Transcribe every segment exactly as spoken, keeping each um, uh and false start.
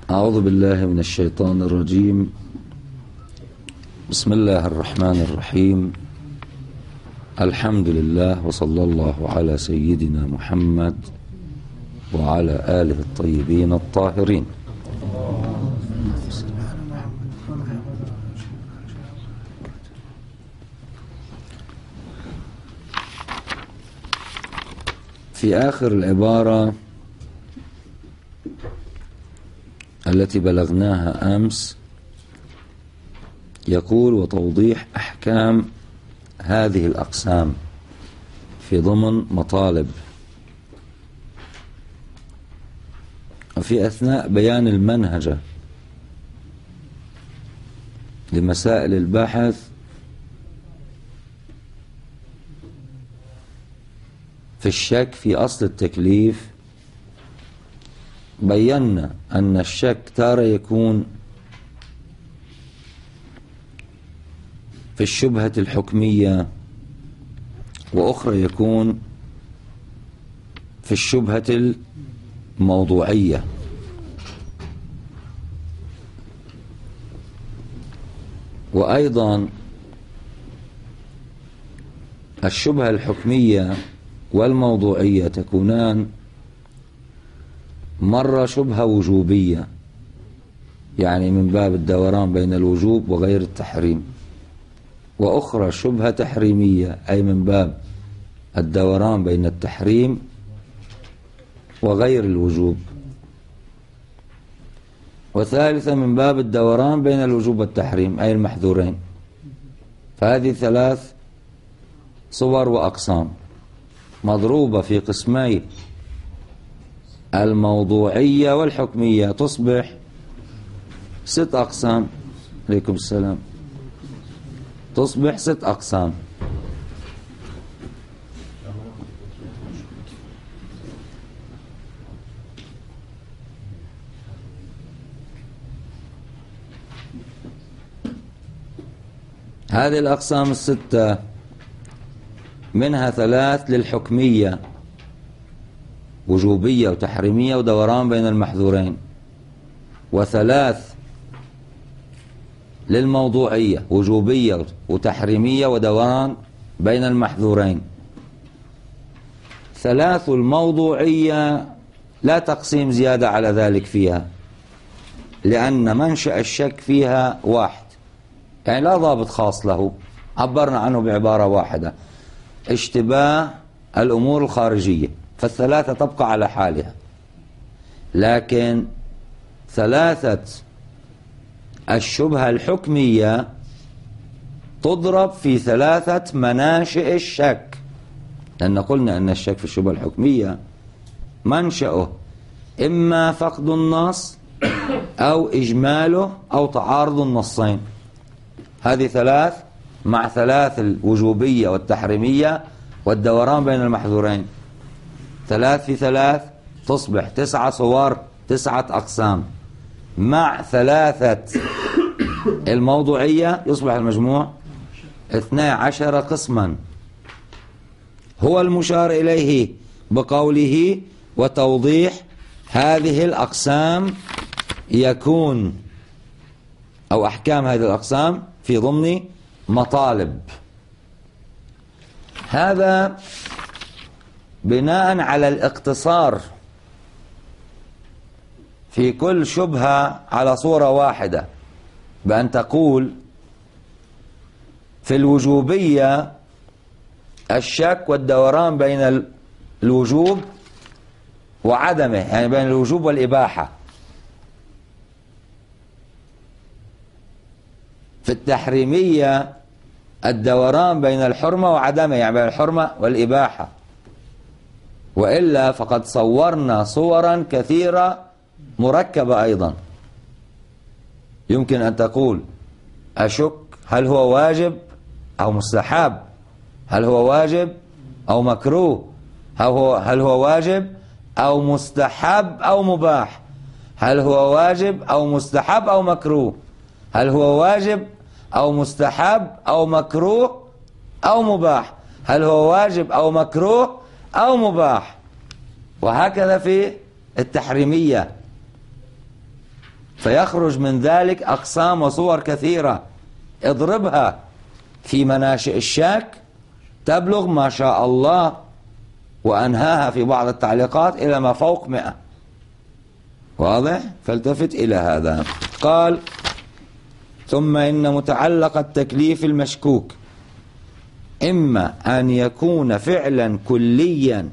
أعوذ بالله من الشيطان الرجيم. بسم الله الرحمن الرحيم. الحمد لله وصلى الله على سيدنا محمد وعلى آله الطيبين الطاهرين. في آخر العبارة التي بلغناها أمس يقول: وتوضيح أحكام هذه الأقسام في ضمن مطالب. وفي أثناء بيان المنهجة لمسائل البحث في الشك في أصل التكليف بينا أن الشك تارة يكون في الشبهة الحكمية، وأخرى يكون في الشبهة الموضوعية. وأيضا الشبهة الحكمية والموضوعية تكونان مرة شبهة وجوبية، يعني من باب الدوران بين الوجوب وغير التحريم، وأخرى شبهة تحريمية أي من باب الدوران بين التحريم وغير الوجوب، وثالثة من باب الدوران بين الوجوب والتحريم أي المحذورين. فهذه ثلاث صور وأقسام مضروبة في قسمي الموضوعية والحكمية تصبح ست أقسام. عليكم السلام. تصبح ست أقسام. هذه الأقسام الستة منها ثلاث للحكمية وجوبية وتحريمية ودوران بين المحذورين، وثلاث للموضوعية وجوبية وتحريمية ودوران بين المحذورين. ثلاث الموضوعية لا تقسيم زيادة على ذلك فيها، لأن منشأ الشك فيها واحد، يعني لا ضابط خاص له، عبرنا عنه بعبارة واحدة: اشتباه الأمور الخارجية، فالثلاثة تبقى على حالها. لكن ثلاثة الشبهة الحكمية تضرب في ثلاثة مناشئ الشك، لأن قلنا أن الشك في الشبهة الحكمية منشأه إما فقد النص أو إجماله أو تعارض النصين. هذه ثلاث مع ثلاث الوجوبية والتحريمية والدوران بين المحذورين، ثلاث في ثلاث تصبح تسعة صور، تسعة أقسام، مع ثلاثة الموضوعية يصبح المجموع اثني عشر قسما. هو المشار إليه بقوله: وتوضيح هذه الأقسام يكون أو أحكام هذه الأقسام في ضمن مطالب. هذا بناء على الاقتصار في كل شبهة على صورة واحدة، بأن تقول في الوجوبية الشك والدوران بين الوجوب وعدمه، يعني بين الوجوب والإباحة. في التحريمية الدوران بين الحرمة وعدمه، يعني بين الحرمة والإباحة. وإلا فقد صورنا صورا كثيرة مركبة أيضا. يمكن أن تقول: أشك هل هو واجب أو مستحب، هل هو واجب أو مكروه، هل هو, هل هو واجب أو مستحب أو مباح، هل هو واجب أو مستحب أو مكروه، هل هو واجب أو مستحب أو مكروه أو مباح، هل هو واجب أو مكروه أو مباح. وهكذا في التحريمية. فيخرج من ذلك أقسام وصور كثيرة، اضربها في مناشئ الشك تبلغ ما شاء الله، وأنهاها في بعض التعليقات إلى ما فوق مئة. واضح؟ فالتفت إلى هذا. قال: ثم إن متعلق التكليف المشكوك إما أن يكون فعلا كليا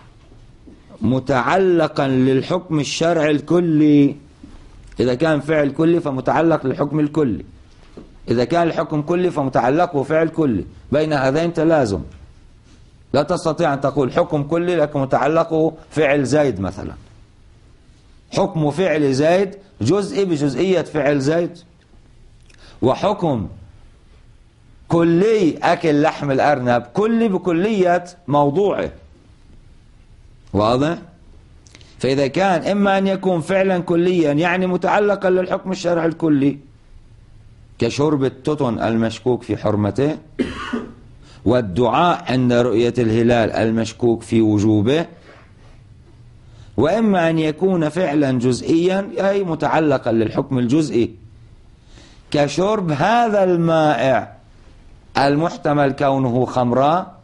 متعلقا للحكم الشرعي الكلي. إذا كان فعل كلي فمتعلق للحكم الكلي، إذا كان الحكم كلي فمتعلقه فعل كلي. بين هذين تلازم، لا تستطيع أن تقول حكم كلي لكن متعلقه فعل زيد مثلا، حكم فعل زيد جزئي بجزئية فعل زيد، وحكم كلي أكل لحم الأرنب كلي بكلية موضوعه. واضح؟ فإذا كان إما أن يكون فعلا كليا يعني متعلقا للحكم الشرعي الكلي كشرب التتن المشكوك في حرمته، والدعاء عند رؤية الهلال المشكوك في وجوبه، وإما أن يكون فعلا جزئيا أي متعلقا للحكم الجزئي كشرب هذا المائع المحتمل كونه خمرا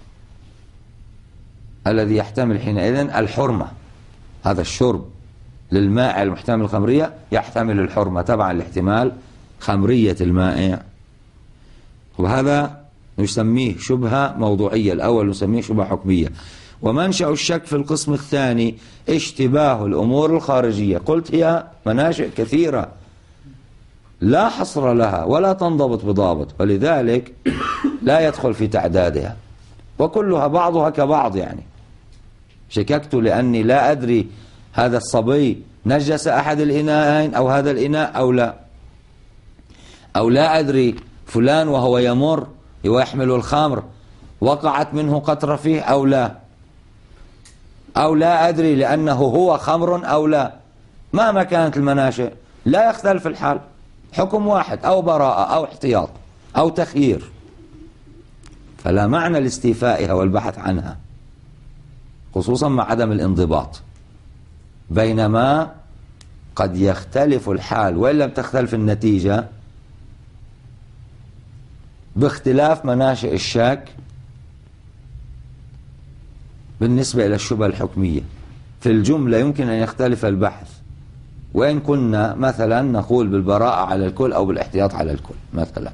الذي يحتمل حينئذ الحرمة. هذا الشرب للمائع المحتمل الخمرية يحتمل الحرمة تبعا لاحتمال خمرية المائع، وهذا نسميه شبهة موضوعية. الأول نسميه شبهة حكمية. ومنشأ الشك في القسم الثاني اشتباه الأمور الخارجية. قلت هي مناشئ كثيرة لا حصر لها ولا تنضبط بضابط، ولذلك لا يدخل في تعدادها، وكلها بعضها كبعض. يعني شككت لأني لا أدري هذا الصبي نجس أحد الإناءين أو هذا الإناء أو لا، أو لا أدري فلان وهو يمر ويحمل الخمر وقعت منه قطرة فيه أو لا، أو لا أدري لأنه هو خمر أو لا. مهما كانت المناشئ لا يختلف الحال، حكم واحد، أو براءة أو احتياط أو تخيير، فلا معنى لاستيفائها والبحث عنها، خصوصا مع عدم الانضباط. بينما قد يختلف الحال وإن لم تختلف النتيجة باختلاف مناشئ الشك بالنسبة إلى الشبهة الحكمية. في الجملة يمكن أن يختلف البحث، وإن كنا مثلا نقول بالبراءة على الكل أو بالاحتياط على الكل مثلا.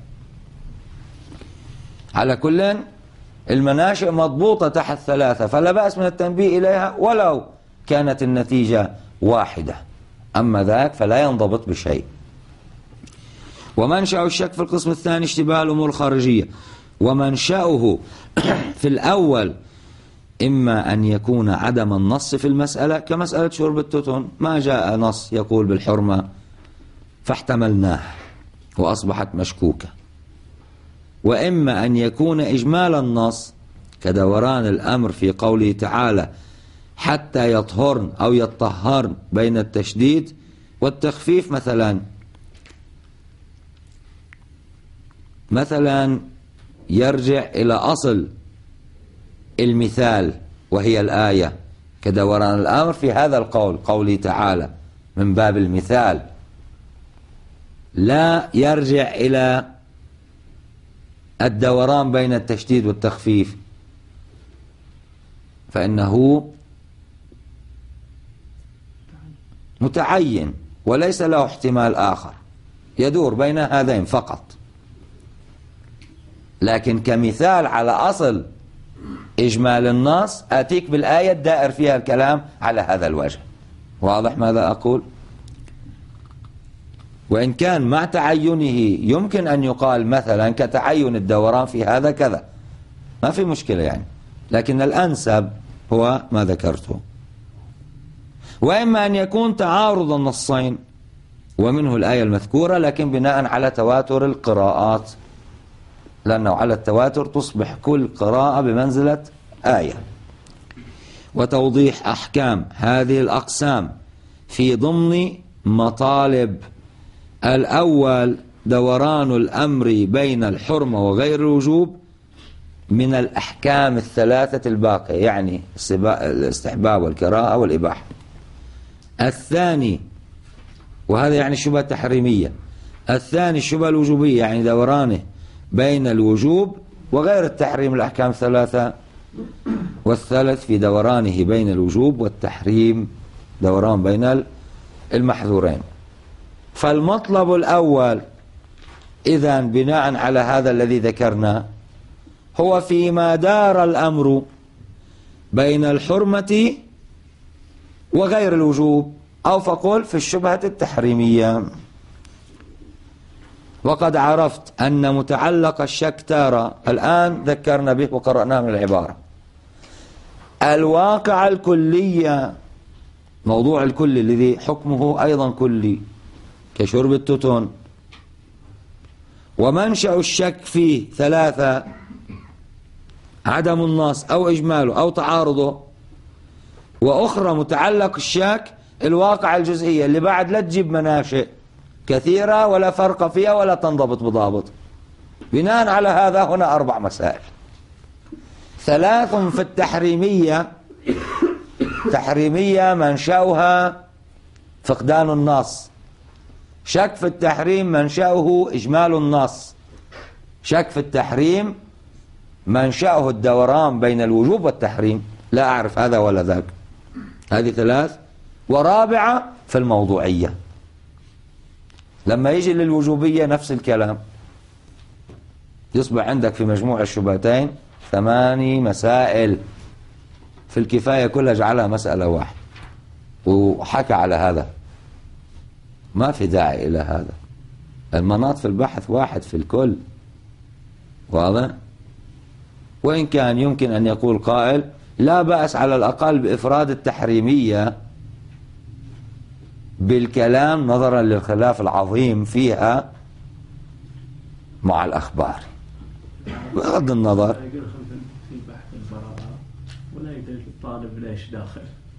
على كل المناشئ مضبوطة تحت ثلاثة، فلا بأس من التنبيه إليها ولو كانت النتيجة واحدة، أما ذاك فلا ينضبط بشيء. ومنشأ الشك في القسم الثاني اشتباه الأمور الخارجية، ومنشأه في الأول إما أن يكون عدم النص في المسألة كمسألة شرب التتن، ما جاء نص يقول بالحرمة فاحتملناه وأصبحت مشكوكة، وإما أن يكون إجمال النص كدوران الأمر في قوله تعالى حتى يطهرن أو يطهرن بين التشديد والتخفيف. مثلا مثلا يرجع إلى أصل المثال وهي الآية كدوران الأمر في هذا القول، قوله تعالى من باب المثال، لا يرجع إلى الدوران بين التشديد والتخفيف، فإنه متعين وليس له احتمال آخر، يدور بين هذين فقط. لكن كمثال على أصل إجمال النص آتيك بالآية الدائر فيها الكلام على هذا الوجه. واضح ماذا أقول؟ وإن كان مع تعينه يمكن أن يقال مثلا كتعين الدوران في هذا كذا، ما في مشكلة يعني، لكن الأنسب هو ما ذكرته. وإما أن يكون تعارض النصين ومنه الآية المذكورة، لكن بناء على تواتر القراءات، لأنه على التواتر تصبح كل قراءة بمنزلة آية. وتوضيح أحكام هذه الأقسام في ضمن مطالب الأول دوران الأمر بين الحرمة وغير الوجوب من الأحكام الثلاثة الباقية، يعني الاستحباب والكراهة والإباحة. الثاني وهذا يعني الشبهة التحريمية. الثاني الشبهة الوجوبية، يعني دورانه بين الوجوب وغير التحريم، الأحكام الثلاثة. والثالث في دورانه بين الوجوب والتحريم، دوران بين المحذورين. فالمطلب الأول إذن بناء على هذا الذي ذكرنا هو فيما دار الأمر بين الحرمة وغير الوجوب، أو فقل في الشبهة التحريمية. وقد عرفت أن متعلق الشك تارة، الآن ذكرنا به وقرأناه من العبارة، الواقع الكلية، موضوع الكل الذي حكمه أيضا كلي كشرب التتن. ومنشأ الشك فيه ثلاثة: عدم النص أو إجماله أو تعارضه. وأخرى متعلق الشك الواقع الجزئية اللي بعد لا تجيب مناشئ كثيرة ولا فرق فيها ولا تنضبط بضابط. بناء على هذا هنا أربع مسائل: ثلاث في التحريمية، تحريمية منشأها فقدان النص، شك في التحريم منشأه إجمال النص، شك في التحريم منشأه الدوران بين الوجوب والتحريم، لا أعرف هذا ولا ذاك. هذه ثلاث. ورابعة في الموضوعية، لما يجي للوجوبية نفس الكلام، يصبح عندك في مجموع الشبهتين ثماني مسائل. في الكفاية كلها جعلها مسألة واحدة وحكى على هذا، ما في داعي إلى هذا. المناط في البحث واحد في الكل، واضح؟ وإن كان يمكن أن يقول قائل لا بأس على الأقل بإفراد التحريمية بالكلام نظرا للخلاف العظيم فيها مع الأخبار، بغض النظر. في بحث البراءة ولا يدري الطالب ليش داخل.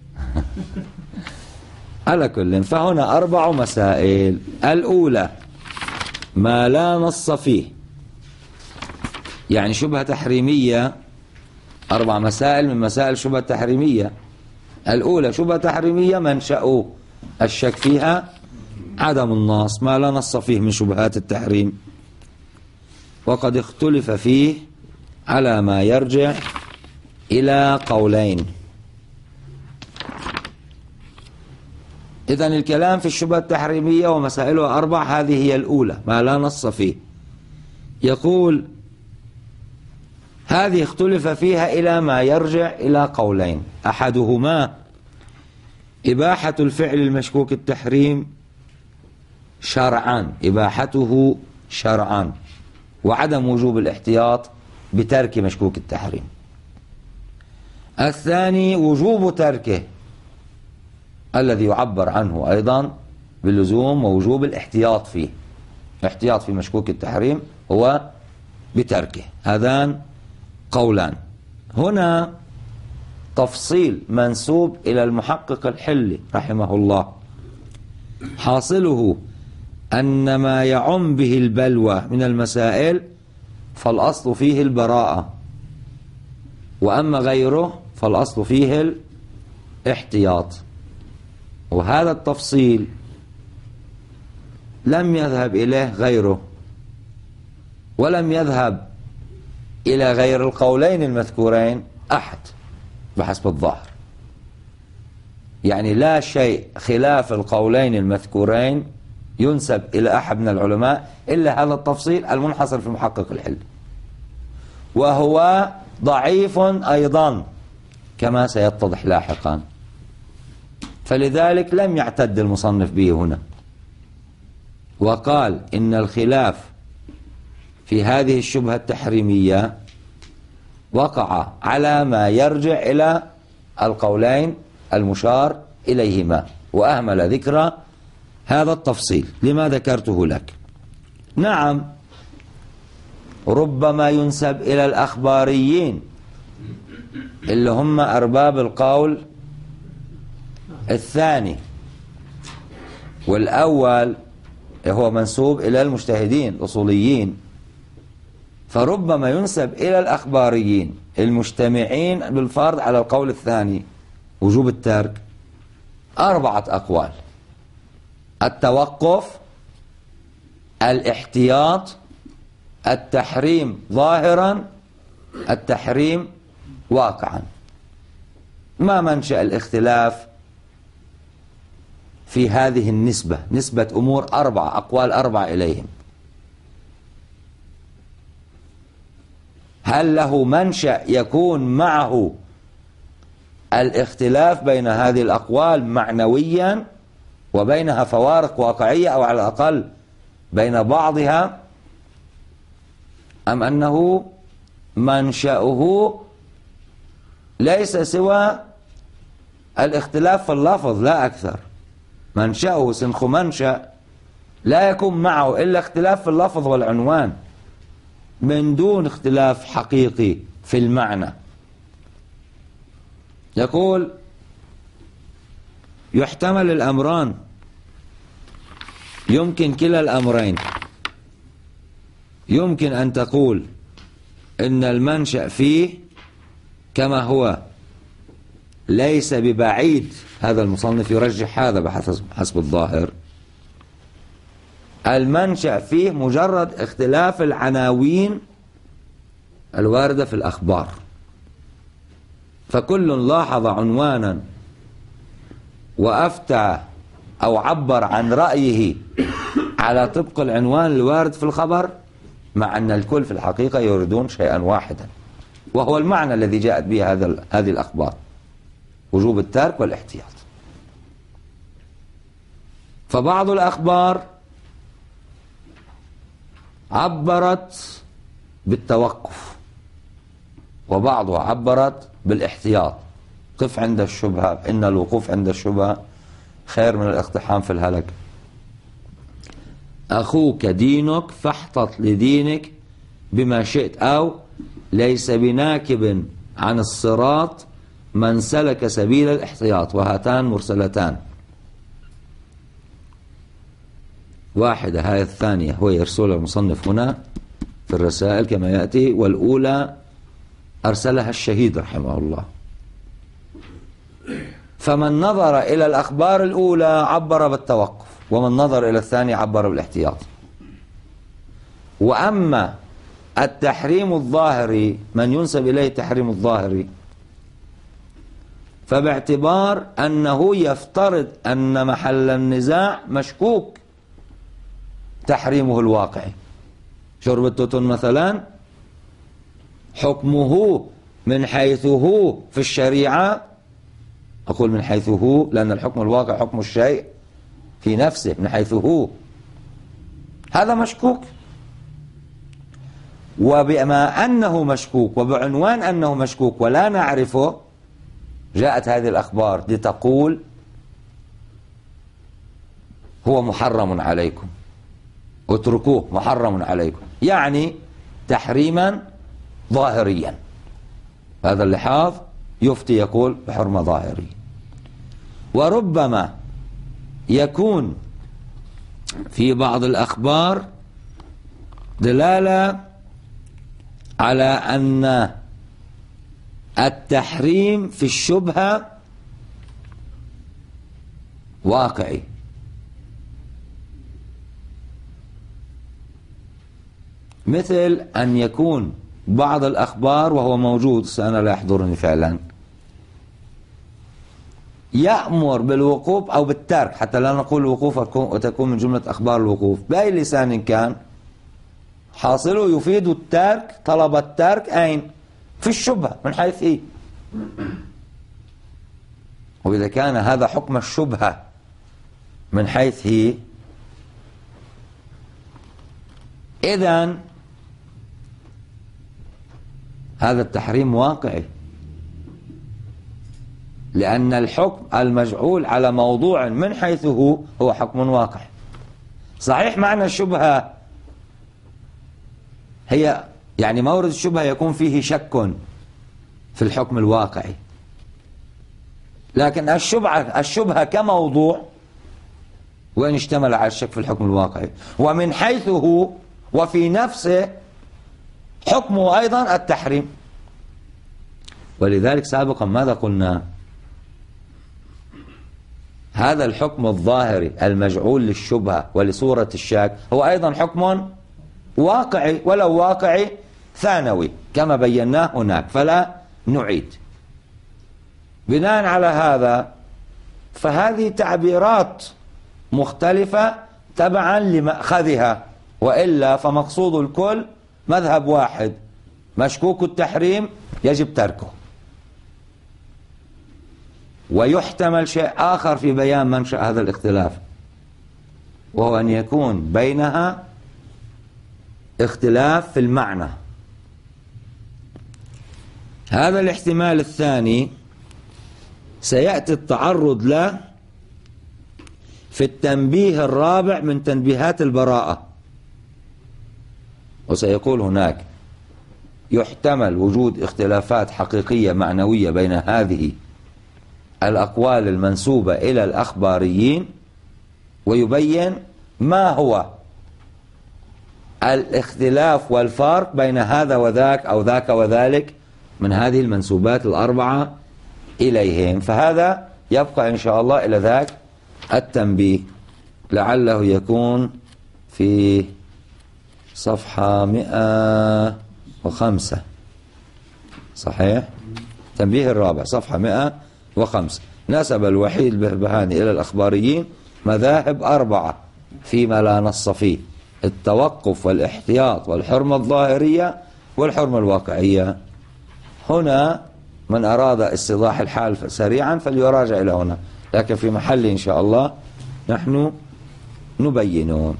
على كل، فهنا أربع مسائل. الأولى ما لا نص فيه، يعني شبهة تحريمية، أربع مسائل من مسائل شبهة تحريمية. الأولى شبهة تحريمية منشأ الشك فيها عدم النص، ما لا نص فيه من شبهات التحريم، وقد اختلف فيه على ما يرجع إلى قولين. إذن الكلام في الشبهة التحريمية ومسائلها أربع، هذه هي الأولى ما لا نص فيه. يقول هذه اختلف فيها إلى ما يرجع إلى قولين: أحدهما إباحة الفعل المشكوك التحريم شرعا، إباحته شرعا، وعدم وجوب الاحتياط بترك مشكوك التحريم. الثاني وجوب تركه الذي يعبر عنه أيضا باللزوم ووجوب الاحتياط فيه، الاحتياط في مشكوك التحريم هو بتركه. هذان قولان. هنا تفصيل منسوب إلى المحقق الحلي رحمه الله، حاصله أن ما يعم به البلوى من المسائل فالأصل فيه البراءة، وأما غيره فالأصل فيه الاحتياط. وهذا التفصيل لم يذهب إليه غيره، ولم يذهب إلى غير القولين المذكورين أحد بحسب الظاهر. يعني لا شيء خلاف القولين المذكورين ينسب إلى أحد من العلماء إلا هذا التفصيل المنحصر في المحقق الحلي، وهو ضعيف أيضا كما سيتضح لاحقا، فلذلك لم يعتد المصنف به هنا، وقال إن الخلاف في هذه الشبهة التحريمية وقع على ما يرجع إلى القولين المشار إليهما، وأهمل ذكر هذا التفصيل لما ذكرته لك. نعم، ربما ينسب إلى الأخباريين اللي هم أرباب القول الثاني، والأول هو منسوب إلى المجتهدين الأصوليين، فربما ينسب إلى الأخباريين المجتمعين بالفرض على القول الثاني وجوب الترك أربعة أقوال. التوقف، الاحتياط، التحريم ظاهرا، التحريم واقعا. ما منشأ الاختلاف في هذه النسبة، نسبة أمور أربعة، أقوال أربعة إليهم؟ هل له منشأ يكون معه الاختلاف بين هذه الأقوال معنويا وبينها فوارق واقعية، أو على الأقل بين بعضها، أم أنه منشأه ليس سوى الاختلاف في اللفظ لا أكثر؟ منشأه سنخ منشأ لا يكون معه إلا اختلاف في اللفظ والعنوان من دون اختلاف حقيقي في المعنى. يقول يحتمل الأمران، يمكن كلا الأمرين. يمكن أن تقول إن المنشأ فيه كما هو ليس ببعيد، هذا المصنف يرجح هذا بحسب الظاهر، المنشأ فيه مجرد اختلاف العناوين الواردة في الأخبار، فكل لاحظ عنوانا وأفتى أو عبر عن رأيه على طبق العنوان الوارد في الخبر، مع أن الكل في الحقيقة يريدون شيئا واحدا، وهو المعنى الذي جاءت به هذا هذه الأخبار، وجوب الترك والاحتياط. فبعض الأخبار عبرت بالتوقف، وبعضها عبرت بالاحتياط. قف عند الشبهة، إن الوقوف عند الشبهة خير من الاقتحام في الهلك. أخوك دينك فاحتط لدينك بما شئت، أو ليس بناكب عن الصراط من سلك سبيل الاحتياط. وهاتان مرسلتان، واحدة هاي الثانية هو يرسلها المصنف هنا في الرسائل كما يأتي، والأولى أرسلها الشهيد رحمه الله. فمن نظر إلى الأخبار الأولى عبر بالتوقف، ومن نظر إلى الثانية عبر بالاحتياط. وأما التحريم الظاهري، من ينسب إليه التحريم الظاهري، فباعتبار أنه يفترض أن محل النزاع مشكوك تحريمه الواقعي. شرب التوتن مثلا حكمه من حيث هو في الشريعة، أقول من حيث هو لأن الحكم الواقع حكم الشيء في نفسه، من حيث هو هذا مشكوك. وبما أنه مشكوك وبعنوان أنه مشكوك ولا نعرفه، جاءت هذه الأخبار لتقول هو محرم عليكم، اتركوه محرم عليكم، يعني تحريما ظاهريا. هذا اللحاظ يفتي يقول بحرمة ظاهرية. وربما يكون في بعض الأخبار دلالة على أن التحريم في الشبهة واقعي، مثل أن يكون بعض الأخبار، وهو موجود أنا لا يحضرني فعلا، يأمر بالوقوف أو بالترك، حتى لا نقول الوقوف وتكون من جملة أخبار الوقوف بأي لسان كان، حاصله يفيد الترك، طلب الترك أين؟ في الشبهة من حيث إيه؟ وإذا كان هذا حكم الشبهة من حيث هي، إذن هذا التحريم واقعي، لأن الحكم المجعول على موضوع من حيث هو هو حكم واقعي. صحيح معنى الشبهة هي يعني مورد الشبهة يكون فيه شك في الحكم الواقعي، لكن الشبهة الشبهة كموضوع وإن اشتمل على الشك في الحكم الواقعي، ومن حيث هو وفي نفسه حكمه أيضا التحريم. ولذلك سابقا ماذا قلنا؟ هذا الحكم الظاهري المجعول للشبهة ولصورة الشاك هو أيضا حكم واقعي، ولو واقعي ثانوي كما بيناه هناك، فلا نعيد. بناء على هذا فهذه تعبيرات مختلفة تبعا لمأخذها، وإلا فمقصود الكل مذهب واحد: مشكوك التحريم يجب تركه. ويحتمل شيء آخر في بيان منشأ هذا الاختلاف، وهو أن يكون بينها اختلاف في المعنى. هذا الاحتمال الثاني سيأتي التعرض له في التنبيه الرابع من تنبيهات البراءة، وسيقول هناك: يحتمل وجود اختلافات حقيقية معنوية بين هذه الأقوال المنسوبة إلى الأخباريين، ويبين ما هو الاختلاف والفرق بين هذا وذاك أو ذاك وذلك من هذه المنسوبات الأربعة إليهم. فهذا يبقى إن شاء الله إلى ذاك التنبيه، لعله يكون في صفحة مئة وخمسة، صحيح؟ تنبيه الرابع صفحة مئة وخمسة. نسب الوحيد البهبهاني إلى الأخباريين مذاهب أربعة فيما لا نص فيه: التوقف والاحتياط والحرمة الظاهرية والحرمة الواقعية. هنا من أراد استيضاح الحال سريعا فليراجع إلى هنا، لكن في محل إن شاء الله نحن نبينون.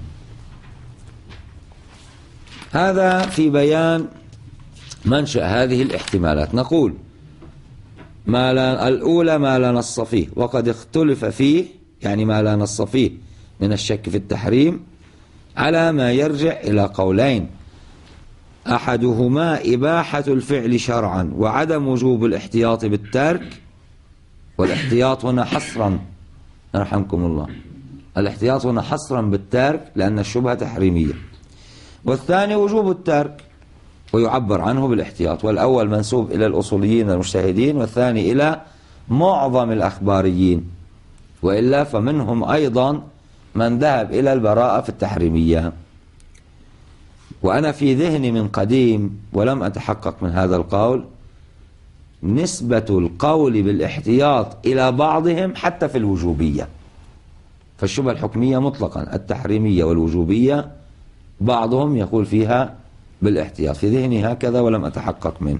هذا في بيان منشأ هذه الاحتمالات. نقول: ما لا الأولى ما لا نص فيه، وقد اختلف فيه، يعني ما لا نص فيه من الشك في التحريم، على ما يرجع إلى قولين: أحدهما إباحة الفعل شرعا وعدم وجوب الاحتياط بالترك، والاحتياط هنا حصرا، رحمكم الله، الاحتياط هنا حصرا بالترك لأن الشبهة تحريمية. والثاني وجوب الترك ويعبر عنه بالاحتياط، والأول منسوب إلى الأصوليين المجتهدين، والثاني إلى معظم الأخباريين، وإلا فمنهم أيضا من ذهب إلى البراءة في التحريمية. وأنا في ذهني من قديم ولم أتحقق من هذا القول نسبة القول بالاحتياط إلى بعضهم حتى في الوجوبية، فالشبهة الحكمية مطلقا التحريمية والوجوبية بعضهم يقول فيها بالاحتياط، في ذهني هكذا ولم أتحقق منه.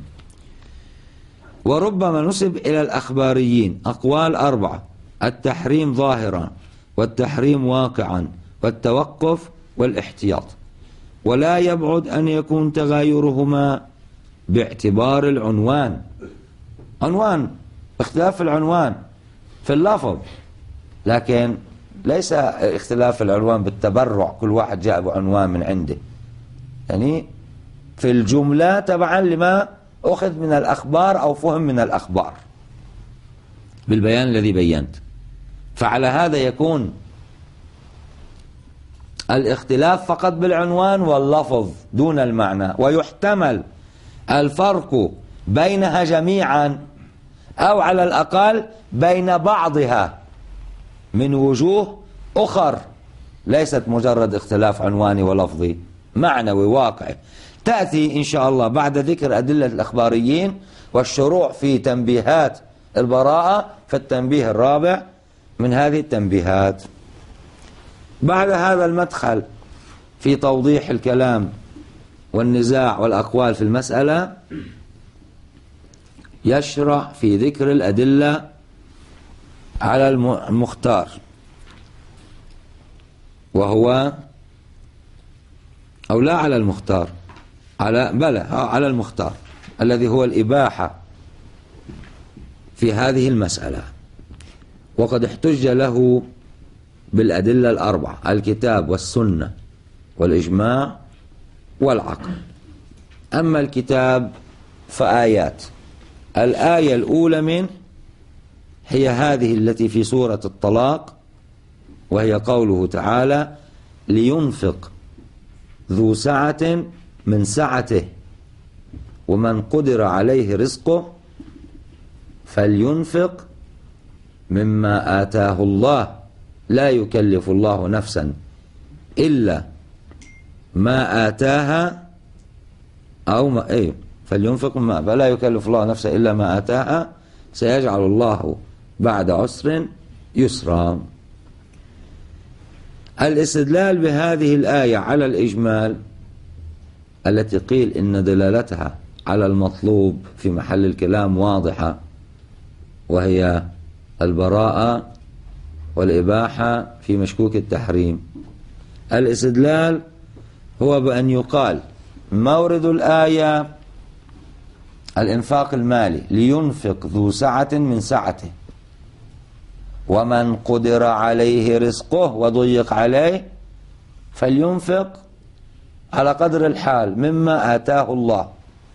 وربما نسب إلى الأخباريين أقوال أربعة: التحريم ظاهرا، والتحريم واقعا، والتوقف، والاحتياط، ولا يبعد أن يكون تغايرهما باعتبار العنوان. عنوان، اختلاف العنوان في اللفظ، لكن ليس اختلاف العنوان بالتبرع، كل واحد جاء بعنوان من عنده، يعني في الجملة تبعا لما أخذ من الأخبار أو فهم من الأخبار بالبيان الذي بينت. فعلى هذا يكون الاختلاف فقط بالعنوان واللفظ دون المعنى، ويحتمل الفرق بينها جميعا أو على الأقل بين بعضها من وجوه أخر ليست مجرد اختلاف عنواني ولفظي، معنوي واقعي. تأتي إن شاء الله بعد ذكر أدلة الأخباريين والشروع في تنبيهات البراءة في التنبيه الرابع من هذه التنبيهات. بعد هذا المدخل في توضيح الكلام والنزاع والأقوال في المسألة يشرع في ذكر الأدلة على المختار، وهو أو لا على المختار، على بلى على المختار الذي هو الإباحة في هذه المسألة. وقد احتج له بالأدلة الأربعة: الكتاب والسنة والإجماع والعقل. أما الكتاب فآيات. الآية الأولى منه هي هذه التي في سورة الطلاق، وهي قوله تعالى: لينفق ذو سعة من سعته ومن قدر عليه رزقه فلينفق مما آتاه الله، لا يكلف الله نفسا إلا ما آتاها أو ما إيه فلينفق مما فلا يكلف الله نفسا إلا ما آتاها سيجعل الله بعد عسر يسرا. الاستدلال بهذه الآية على الإجمال التي قيل إن دلالتها على المطلوب في محل الكلام واضحة، وهي البراءة والإباحة في مشكوك التحريم. الاستدلال هو بأن يقال مورد الآية الإنفاق المالي، لينفق ذو سعة من سعته، ومن قدر عليه رزقه وضيق عليه فلينفق على قدر الحال مما آتاه الله.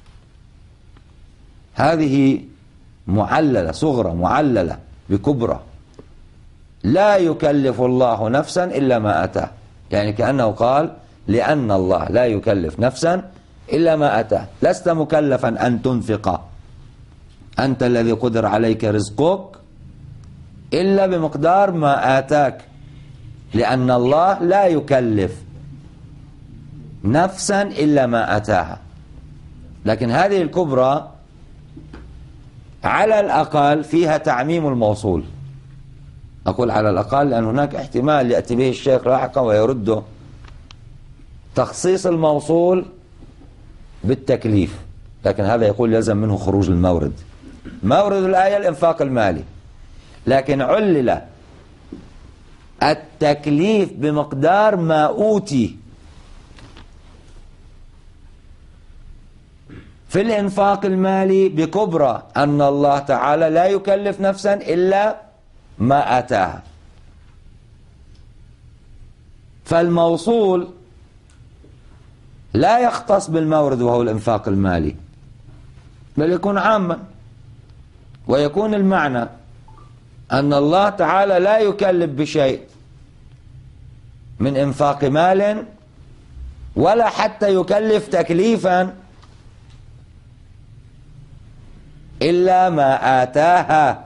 هذه معللة صغرى معللة بكبرى، لا يكلف الله نفسا إلا ما آتاه، يعني كأنه قال لأن الله لا يكلف نفسا إلا ما آتاه، لست مكلفا أن تنفق أنت الذي قدر عليك رزقك إلا بمقدار ما آتاك، لأن الله لا يكلف نفسا إلا ما آتاها. لكن هذه الكبرى على الأقل فيها تعميم الموصول، أقول على الأقل لأن هناك احتمال يأتي به الشيخ لاحقا ويرده، تخصيص الموصول بالتكليف، لكن هذا يقول يلزم منه خروج المورد. مورد الآية الإنفاق المالي، لكن علل التكليف بمقدار ما أوتي. في الإنفاق المالي بكبرى أن الله تعالى لا يكلف نفسا إلا ما آتاها، فالموصول لا يختص بالمورد وهو الإنفاق المالي، بل يكون عاما، ويكون المعنى أن الله تعالى لا يكلف بشيء من إنفاق مال، ولا حتى يكلف تكليفا إلا ما آتاها،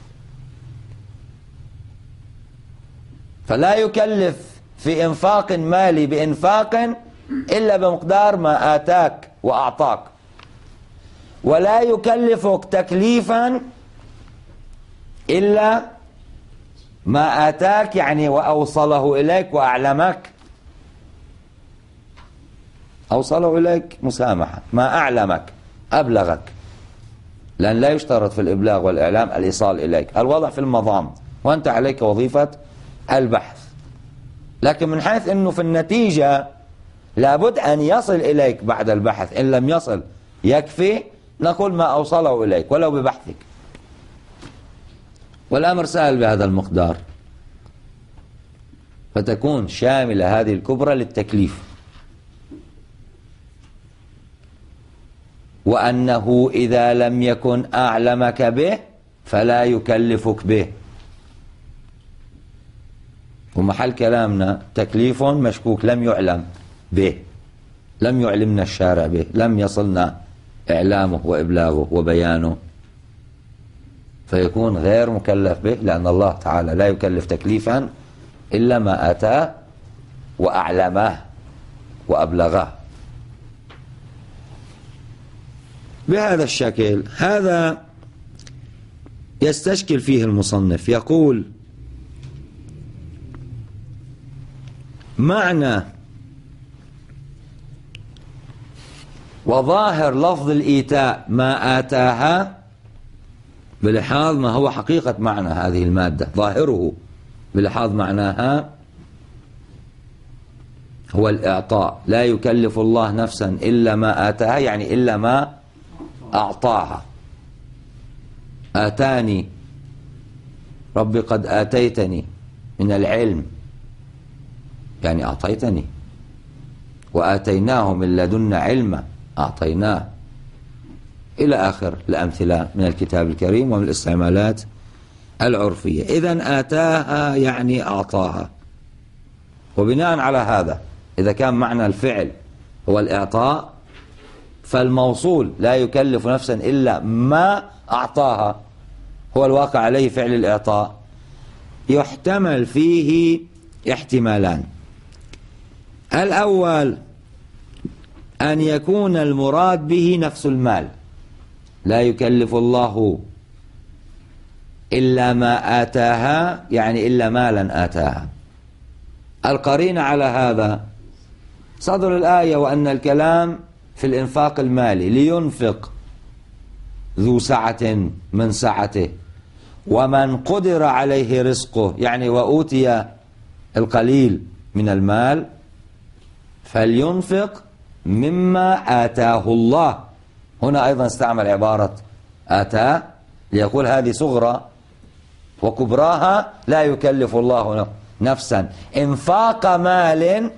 فلا يكلف في إنفاق مالي بإنفاق إلا بمقدار ما آتاك وأعطاك، ولا يكلفك تكليفا إلا ما آتاك يعني وأوصله إليك وأعلمك. أوصله إليك مسامحة، ما أعلمك أبلغك، لأن لا يشترط في الإبلاغ والإعلام الإيصال إليك، الوضع في المضامن وأنت عليك وظيفة البحث. لكن من حيث أنه في النتيجة لابد أن يصل إليك بعد البحث، إن لم يصل يكفي نقول ما أوصله إليك ولو ببحثك، والأمر سهل بهذا المقدار، فتكون شاملة هذه الكبرى للتكليف. وأنه إذا لم يكن أعلمك به فلا يكلفك به. ومحل كلامنا تكليف مشكوك لم يعلم به، لم يعلمنا الشارع به، لم يصلنا إعلامه وإبلاغه وبيانه، فيكون غير مكلف به، لأن الله تعالى لا يكلف تكليفا إلا ما آتاه وأعلمه وأبلغه. بهذا الشكل هذا يستشكل فيه المصنف، يقول معنى وظاهر لفظ الإيتاء ما آتاها بلحاظ ما هو حقيقة معنى هذه المادة، ظاهره بلحاظ معناها هو الإعطاء، لا يكلف الله نفسا إلا ما آتاها يعني إلا ما أعطاها. آتاني ربي قد آتيتني من العلم يعني أعطيتني، وآتيناه من لدنا علما أعطيناه، إلى آخر الأمثلة من الكتاب الكريم ومن الاستعمالات العرفية. إذن آتاها يعني أعطاها. وبناء على هذا إذا كان معنى الفعل هو الإعطاء، فالموصول لا يكلف نفسا إلا ما أعطاها هو الواقع عليه فعل الإعطاء، يحتمل فيه احتمالان. الأول أن يكون المراد به نفس المال، لا يكلف الله إلا ما آتاها، يعني إلا مالا آتاها. القرينة على هذا صدر الآية وأن الكلام في الإنفاق المالي، لينفق ذو سعة من سعته ومن قدر عليه رزقه، يعني وأوتي القليل من المال فلينفق مما آتاه الله. هنا أيضا استعمل عبارة آتاه ليقول هذه صغرى، وكبراها لا يكلف الله نفسا. إنفاق مال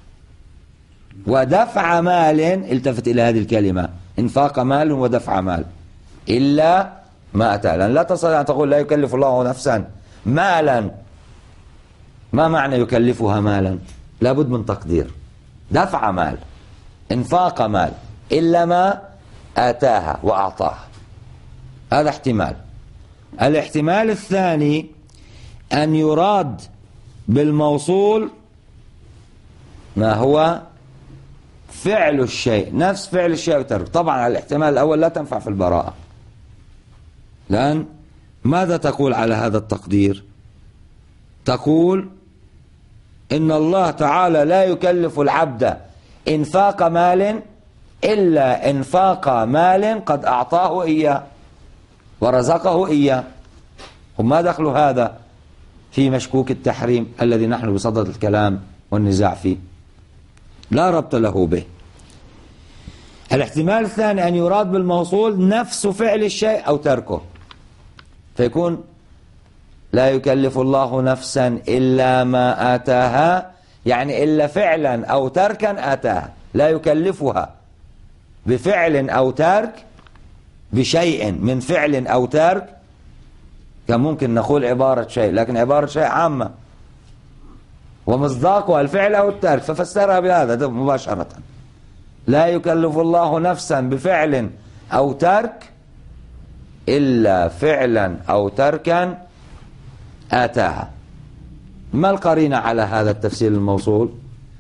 ودفع مال، التفت إلى هذه الكلمة، إنفاق مال ودفع مال، إلا ما أتى. لأن لا تستطيع أن تقول لا يكلف الله نفسا مالا. ما معنى يكلفها مالا؟ لابد من تقدير. دفع مال، إنفاق مال، إلا ما آتاها وأعطاها. هذا احتمال. الاحتمال الثاني أن يراد بالموصول ما هو فعل الشيء، نفس فعل الشيء وترك. طبعا على الاحتمال الأول لا تنفع في البراءة، لأن ماذا تقول على هذا التقدير؟ تقول إن الله تعالى لا يكلف العبد إنفاق مال إلا إنفاق مال قد أعطاه إياه ورزقه إياه. وما دخل هذا في مشكوك التحريم الذي نحن بصدد الكلام والنزاع فيه؟ لا ربط له به. الاحتمال الثاني أن يراد بالموصول نفس فعل الشيء أو تركه، فيكون لا يكلف الله نفسا إلا ما آتاها، يعني إلا فعلا أو تركا آتاها. لا يكلفها بفعل أو ترك، بشيء من فعل أو ترك. كان ممكن نقول عبارة شيء، لكن عبارة شيء عامة ومصداقها الفعل أو الترك، ففسرها بهذا مباشرة. لا يكلف الله نفسا بفعل أو ترك إلا فعلا أو تركا آتاها. ما القرينة على هذا التفسير الموصول؟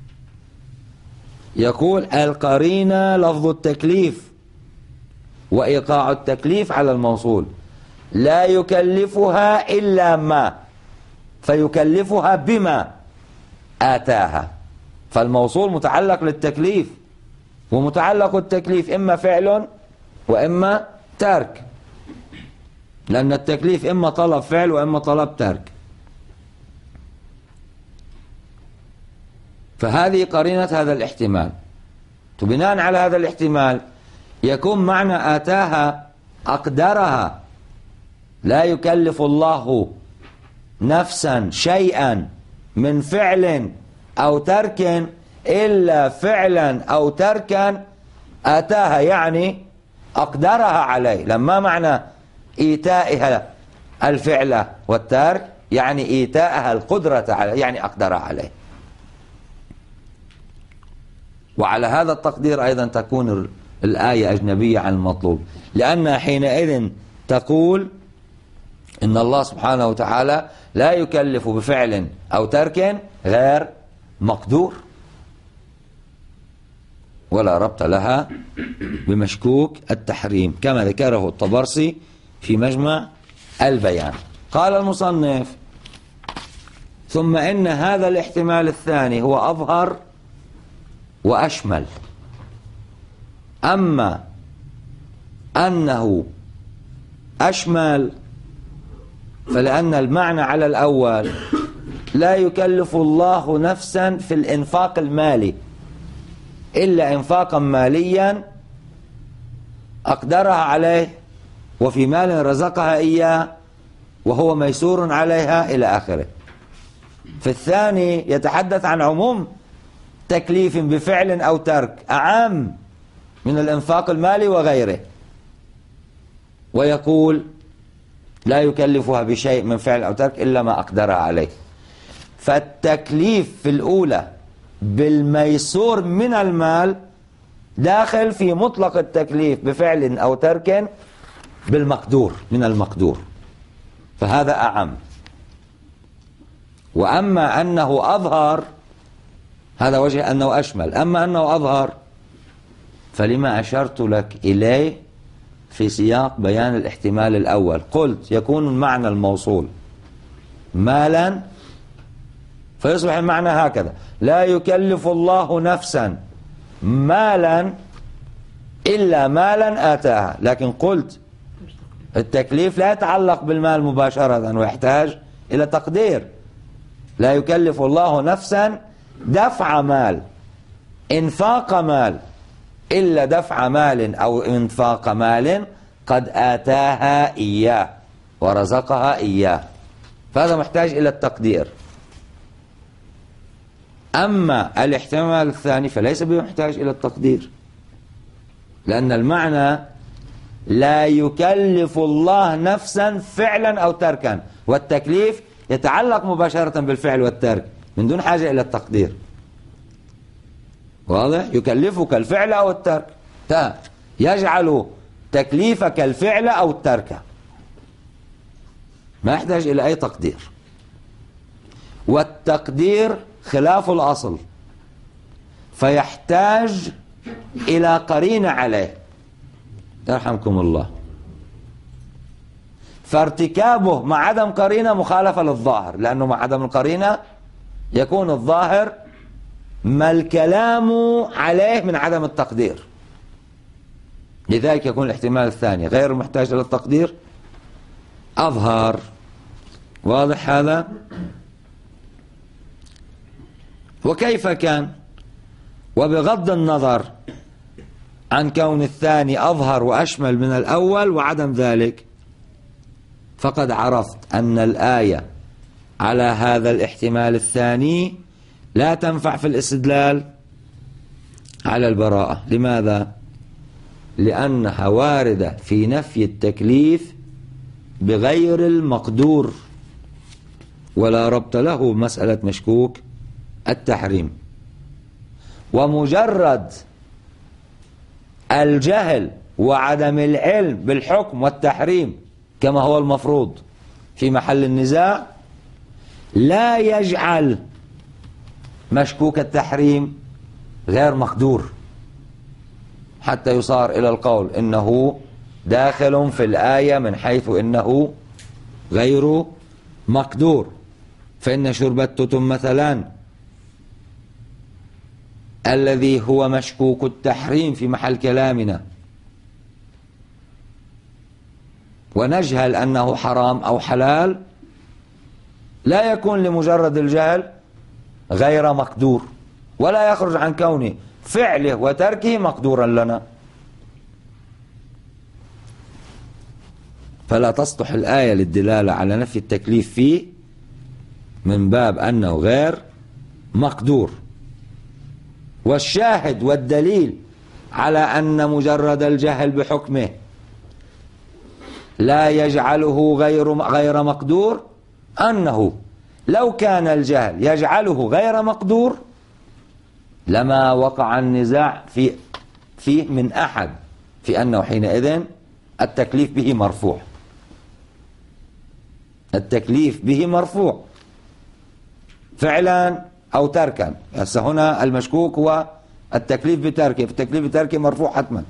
يقول القرينة لفظ التكليف وإيقاع التكليف على الموصول. لا يكلفها إلا ما، فيكلفها بما آتاها. فالموصول متعلق للتكليف، ومتعلق التكليف إما فعل وإما ترك، لأن التكليف إما طلب فعل وإما طلب ترك. فهذه قرينة هذا الاحتمال. بناء على هذا الاحتمال يكون معنى آتاها أقدرها. لا يكلف الله نفسا شيئا من فعل أو ترك إلا فعلا أو تركا آتاها، يعني أقدرها عليه. لما معنى إيتائها الفعل والترك؟ يعني إيتائها القدرة عليه، يعني أقدرها عليه. وعلى هذا التقدير أيضا تكون الآية أجنبية عن المطلوب، لأنها حينئذ تقول إن الله سبحانه وتعالى لا يكلف بفعل أو ترك غير مقدور، ولا ربط لها بمشكوك التحريم كما ذكره الطبرسي في مجمع البيان. قال المصنف: ثم إن هذا الاحتمال الثاني هو أظهر وأشمل. أما أنه أشمل فلأن المعنى على الأول لا يكلف الله نفسا في الإنفاق المالي إلا إنفاقا ماليا أقدرها عليه وفي مال رزقها إياه وهو ميسور عليها إلى آخره. في الثاني يتحدث عن عموم تكليف بفعل أو ترك أعم من الإنفاق المالي وغيره، ويقول لا يكلفها بشيء من فعل أو ترك إلا ما أقدرها عليه. فالتكليف في الأولى بالميسور من المال داخل في مطلق التكليف بفعل أو وأما أنه أظهر هذا وجه أنه أشمل. أما أنه أظهر فلما أشرت لك إليه في سياق بيان الاحتمال الأول، قلت يكون المعنى الموصول مالا فيصبح المعنى هكذا: لا يكلف الله نفسا مالا إلا مالا آتاها. لكن قلت التكليف لا يتعلق بالمال مباشرة ويحتاج إلى تقدير. لا يكلف الله نفسا دفع مال، انفاق مال، إلا دفع مال أو انفاق مال قد آتاها إياه ورزقها إياه، فهذا محتاج إلى التقدير. أما الاحتمال الثاني فليس بمحتاج إلى التقدير، لأن المعنى لا يكلف الله نفسا فعلا أو تركا، والتكليف يتعلق مباشرة بالفعل والترك من دون حاجة إلى التقدير. واضح؟ يكلفك الفعل أو الترك، يجعل تكليفك الفعل أو الترك، ما يحتاج إلى أي تقدير. والتقدير خلاف الأصل فيحتاج إلى قرينة عليه، يرحمكم الله. فارتكابه مع عدم قرينة مخالفة للظاهر، لأنه مع عدم القرينة يكون الظاهر ما الكلام عليه من عدم التقدير، لذلك يكون الاحتمال الثاني غير محتاج إلى التقدير أظهر. واضح هذا؟ وكيف كان؟ وبغض النظر عن كون الثاني أظهر وأشمل من الأول وعدم ذلك، فقد عرفت أن الآية على هذا الاحتمال الثاني لا تنفع في الاستدلال على البراءة. لماذا؟ لأنها واردة في نفي التكليف بغير المقدور، ولا ربط له مسألة مشكوك التحريم. ومجرد الجهل وعدم العلم بالحكم والتحريم كما هو المفروض في محل النزاع لا يجعل مشكوك التحريم غير مقدور، حتى يصار إلى القول إنه داخل في الآية من حيث إنه غير مقدور. فإن شرب التتم مثلا الذي هو مشكوك التحريم في محل كلامنا ونجهل أنه حرام أو حلال، لا يكون لمجرد الجهل غير مقدور، ولا يخرج عن كونه فعله وتركه مقدورا لنا. فلا تصلح الآية للدلالة على نفي التكليف فيه من باب أنه غير مقدور. والشاهد والدليل على أن مجرد الجهل بحكمه لا يجعله غير غير مقدور أنه لو كان الجهل يجعله غير مقدور لما وقع النزاع في فيه من أحد في أنه حينئذ التكليف به مرفوع. التكليف به مرفوع فعلا أو تركا. هسه هنا المشكوك هو التكليف بتركه، في التكليف بتركه مرفوع حتما.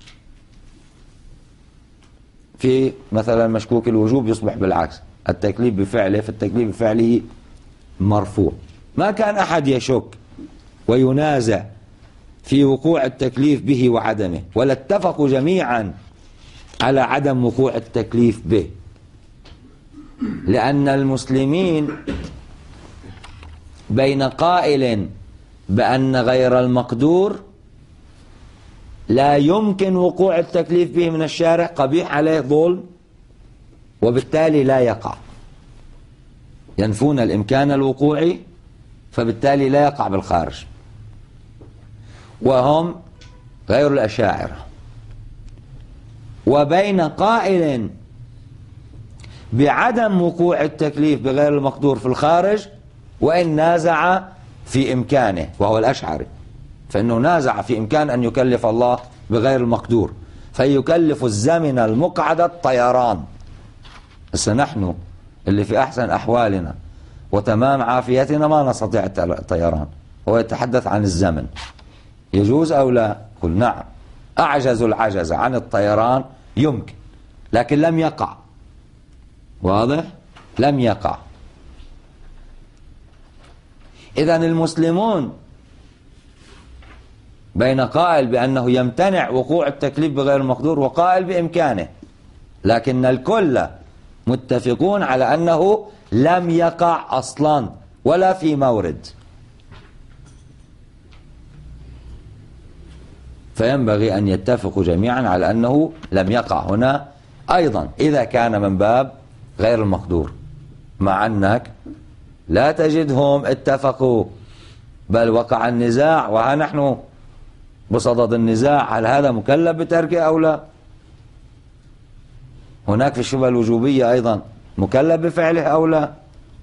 في مثلا مشكوك الوجوب يصبح بالعكس، التكليف بفعله في التكليف بفعله مرفوع. ما كان أحد يشك وينازع في وقوع التكليف به وعدمه، ولا اتفقوا جميعا على عدم وقوع التكليف به، لأن المسلمين بين قائل بأن غير المقدور لا يمكن وقوع التكليف به من الشارع قبيح عليه ظلم وبالتالي لا يقع، ينفون الإمكان الوقوعي فبالتالي لا يقع بالخارج، وهم غير الأشاعرة. وبين قائل بعدم وقوع التكليف بغير المقدور في الخارج وإن نازع في إمكانه، وهو الأشعري، فإنه نازع في إمكان أن يكلف الله بغير المقدور، فيكلف الزمن المقعد الطيران. بس نحن اللي في أحسن أحوالنا وتمام عافيتنا ما نستطيع الطيران. هو يتحدث عن الزمن، يجوز أو لا؟ قل نعم. أعجز العجز عن الطيران يمكن، لكن لم يقع. واضح؟ لم يقع. إذن المسلمون بين قائل بأنه يمتنع وقوع التكليف بغير المقدور وقائل بإمكانه، لكن الكل متفقون على أنه لم يقع أصلا ولا في مورد. فينبغي أن يتفقوا جميعا على أنه لم يقع هنا أيضا إذا كان من باب غير المقدور، مع أنك لا تجدهم اتفقوا، بل وقع النزاع، وها نحن بصدد النزاع هل هذا مكلف بتركه أو لا. هناك في الشبهة الوجوبية أيضا مكلف بفعله أو لا.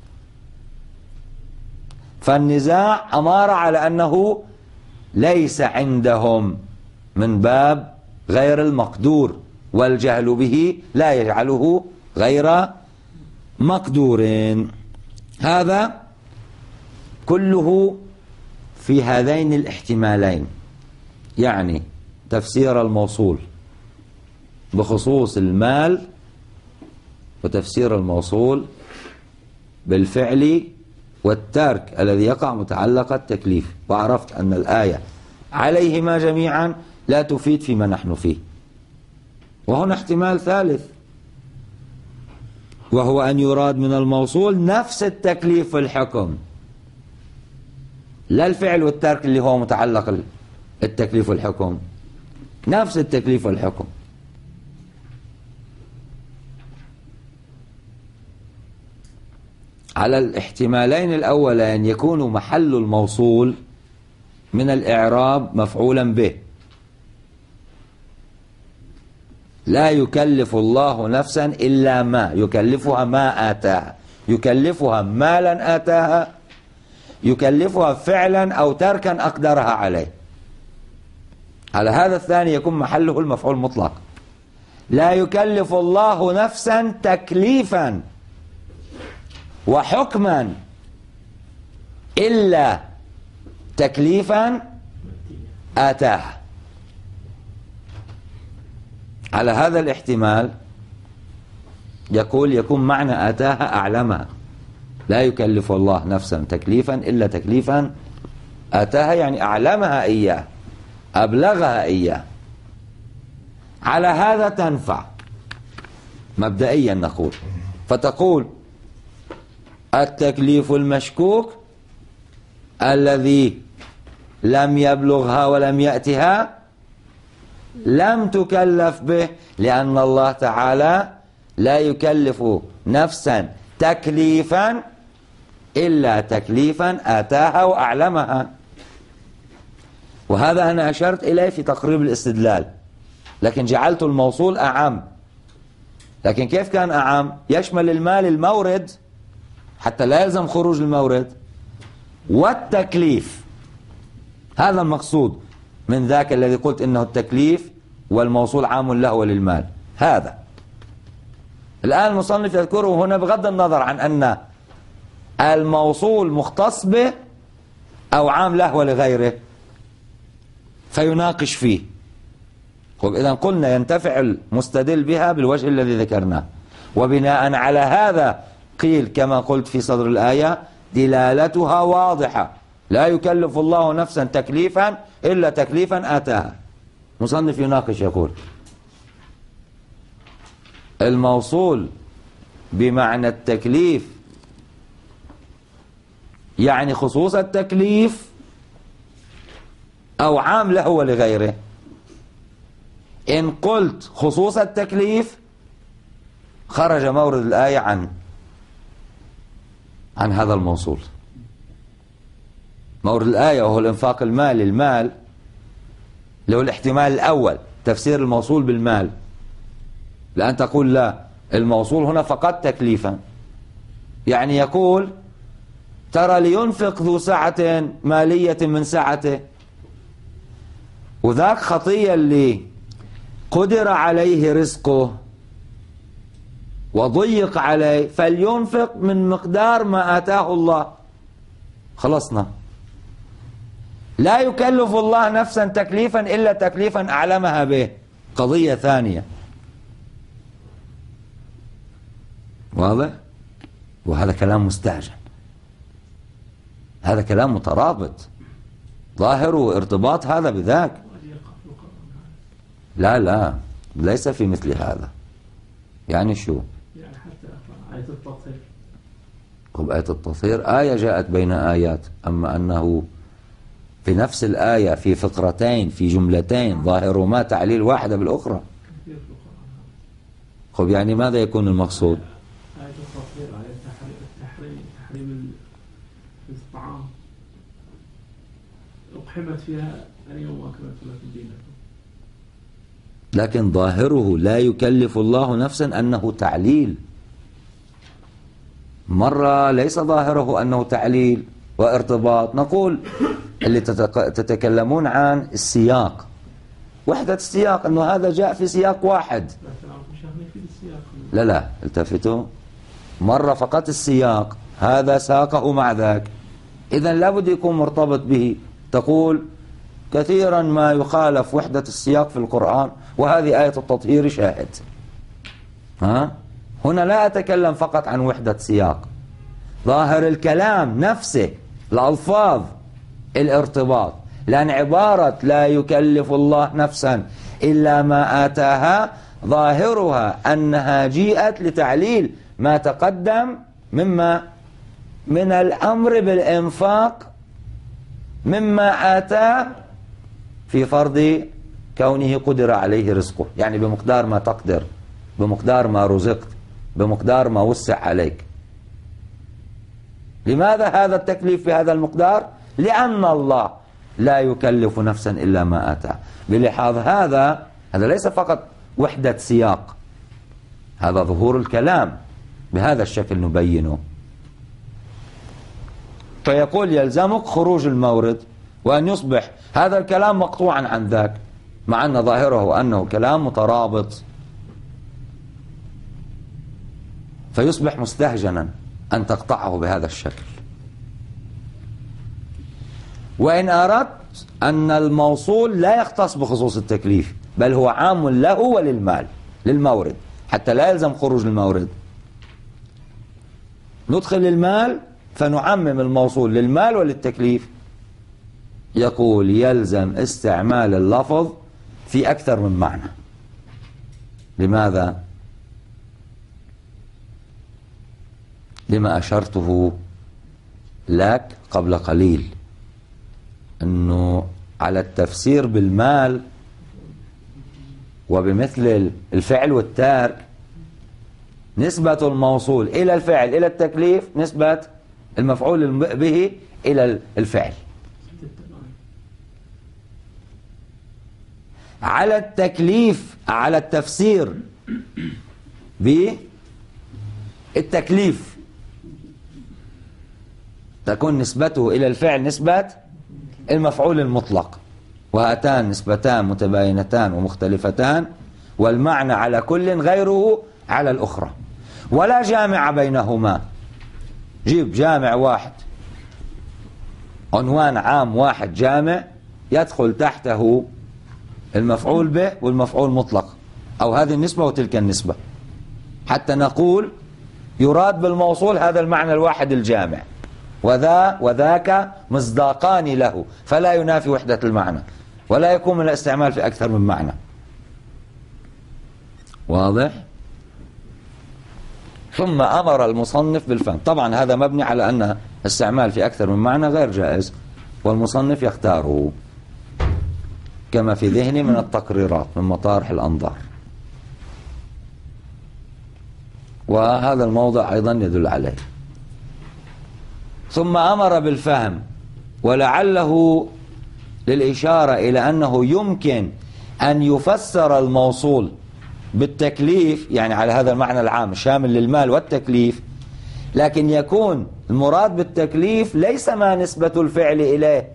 فالنزاع أمار على أنه ليس عندهم من باب غير المقدور، والجهل به لا يجعله غير مقدور. هذا كله في هذين الاحتمالين، يعني تفسير الموصول بخصوص المال وتفسير الموصول بالفعل والترك الذي يقع متعلق التكليف. وعرفت أن الآية عليهما جميعا لا تفيد فيما نحن فيه. وهنا احتمال ثالث، وهو أن يراد من الموصول نفس التكليف في الحكم، لا الفعل والترك اللي هو متعلق التكليف والحكم، نفس التكليف والحكم. على الاحتمالين الأولين يكون محل الموصول من الإعراب مفعولا به، لا يكلف الله نفسا إلا ما، يكلفها ما آتاها، يكلفها مالا آتاها، يكلفها فعلا أو تركا أقدرها عليه. على هذا الثاني يكون محله المفعول مطلق. لا يكلف الله نفسا تكليفا وحكما إلا تكليفا آتاها. على هذا الاحتمال يقول يكون معنى آتاها أعلمها، لا يكلف الله نفسا تكليفا إلا تكليفا آتاها، يعني أعلمها إياه، أبلغها إياه. على هذا تنفع مبدئيا نقول، فتقول التكليف المشكوك الذي لم يبلغها ولم يأتها لم تكلف به، لأن الله تعالى لا يكلف نفسا تكليفا إلا تكليفا آتاها وأعلمها. وهذا أنا أشرت إليه في تقريب الاستدلال، لكن جعلت الموصول أعم. لكن كيف كان أعم؟ يشمل المال المورد حتى لا يلزم خروج المورد والتكليف. هذا المقصود من ذاك الذي قلت إنه التكليف والموصول عام له وللمال. هذا الآن المصنف يذكره هنا بغض النظر عن أن الموصول مختص به أو عام له ولغيره، فيناقش فيه. إذن قلنا ينتفع المستدل بها بالوجه الذي ذكرناه، وبناء على هذا قيل كما قلت في صدر الآية دلالتها واضحة، لا يكلف الله نفسا تكليفا إلا تكليفا آتاها. مصنف يناقش يقول الموصول بمعنى التكليف يعني خصوص التكليف أو عام له ولغيره. إن قلت خصوص التكليف خرج مورد الآية عن عن هذا الموصول. مورد الآية وهو الإنفاق المالي، المال له الاحتمال الأول تفسير الموصول بالمال، لأن تقول لا الموصول هنا فقط تكليفا، يعني يقول ترى لينفق ذو سعة مالية من سعته، وذاك خطية اللي قدر عليه رزقه وضيق عليه فلينفق من مقدار ما آتاه الله. خلصنا. لا يكلف الله نفسا تكليفا إلا تكليفا أعلمها به، قضية ثانية. واضح؟ وهذا كلام مستعجل، هذا كلام مترابط، ظاهره ارتباط هذا بذاك. لا لا ليس في مثل هذا. يعني شو؟ يعني حتى آية التطهير. طب آية التطهير آية جاءت بين آيات، أما أنه في نفس الآية في فقرتين في جملتين ظاهرهما تعليل واحدة بالأخرى. طب يعني ماذا يكون المقصود؟ آية التطهير آية التحريم تحريم الطعام أقحمت فيها اليوم أكملت لكم دينكم. لكن ظاهره لا يكلف الله نفسا أنه تعليل. مرة ليس ظاهره أنه تعليل وارتباط. نقول اللي تتكلمون عن السياق، وحدة السياق، أنه هذا جاء في سياق واحد. لا لا التفتوا، مرة فقط السياق هذا ساقه مع ذاك، إذن لابد يكون مرتبط به. تقول كثيرا ما يخالف وحدة السياق في القرآن، وهذه آية التطهير شاهد. ها؟ هنا لا أتكلم فقط عن وحدة سياق، ظاهر الكلام نفسه الألفاظ الارتباط، لأن عبارة لا يكلف الله نفسا إلا ما آتاها ظاهرها أنها جيئت لتعليل ما تقدم مما من الأمر بالإنفاق مما آتاه في فرض كونه قدر عليه رزقه، يعني بمقدار ما تقدر، بمقدار ما رزقت، بمقدار ما وسع عليك. لماذا هذا التكليف في هذا المقدار؟ لأن الله لا يكلف نفسا إلا ما آتاه. بلحاظ هذا هذا ليس فقط وحدة سياق، هذا ظهور الكلام بهذا الشكل نبينه. فيقول يلزمك خروج المورد وأن يصبح هذا الكلام مقطوعا عن ذاك، مع أن ظاهره أنه كلام مترابط، فيصبح مستهجنا أن تقطعه بهذا الشكل. وإن أردت أن الموصول لا يختص بخصوص التكليف، بل هو عام له وللمال للمورد، حتى لا يلزم خروج المورد. ندخل المال فنعمم الموصول للمال وللتكليف. يقول يلزم استعمال اللفظ في أكثر من معنى. لماذا؟ لما أشرته لك قبل قليل، أنه على التفسير بالمال وبمثل الفعل والتارك نسبة الموصول إلى الفعل إلى التكليف نسبة المفعول به إلى الفعل. على التكليف على التفسير بالتكليف تكون نسبته إلى الفعل نسبة المفعول المطلق، وهاتان نسبتان متباينتان ومختلفتان، والمعنى على كل غيره على الأخرى، ولا جامع بينهما. جيب جامع واحد، عنوان عام واحد جامع يدخل تحته المفعول به والمفعول مطلق، أو هذه النسبة وتلك النسبة، حتى نقول يراد بالموصول هذا المعنى الواحد الجامع، وذا وذاك مصداقان له، فلا ينافي وحدة المعنى، ولا يكون من الاستعمال في أكثر من معنى. واضح؟ ثم أمر المصنف بالفهم. طبعا هذا مبني على أن الاستعمال في أكثر من معنى غير جائز، والمصنف يختاره كما في ذهني من التقريرات من مطارح الأنظار، وهذا الموضع أيضا يدل عليه. ثم أمر بالفهم، ولعله للإشارة إلى أنه يمكن أن يفسر الموصول بالتكليف، يعني على هذا المعنى العام الشامل للمال والتكليف، لكن يكون المراد بالتكليف ليس ما نسبة الفعل إليه،